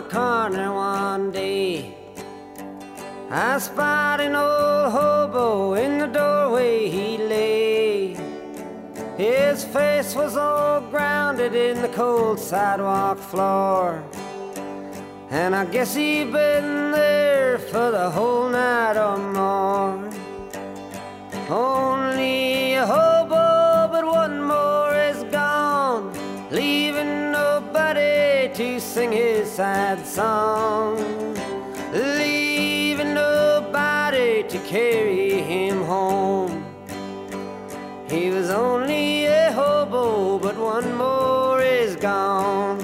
corner one day, I spied an old hobo in the doorway he lay. His face was all grounded in the cold sidewalk floor, and I guess he'd been there for the whole night or more. Only a hobo, but one more is gone, leaving nobody to sing his sad song, leaving nobody to carry him home. He was only a hobo, but one more is gone.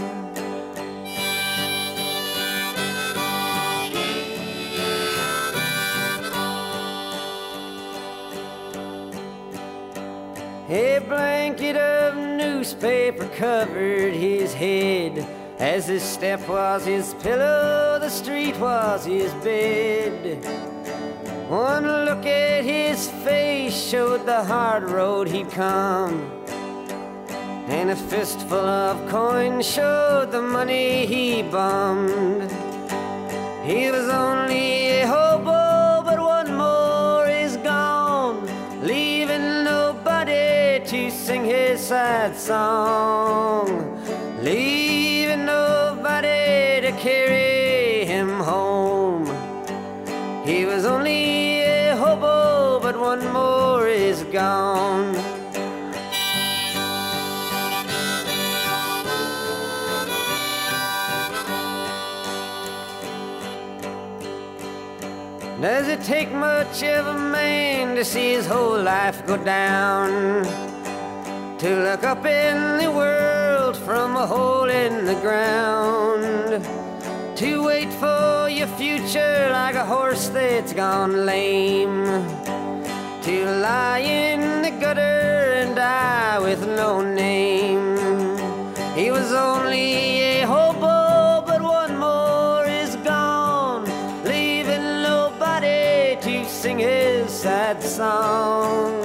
A blanket of newspaper covered his head. As his step was his pillow, the street was his bed. One look at his face showed the hard road he'd come, and a fistful of coins showed the money he bummed. He was only a hobo, but one more is gone, leaving nobody to sing his sad song, leaving nobody to carry him home. He was only a hobo, but one more is gone. Does it take much of a man to see his whole life go down, to look up in the world from a hole in the ground, to wait for your future like a horse that's gone lame, to lie in the gutter and die with no name? He was only a hobo, but one more is gone, leaving nobody to sing his sad song.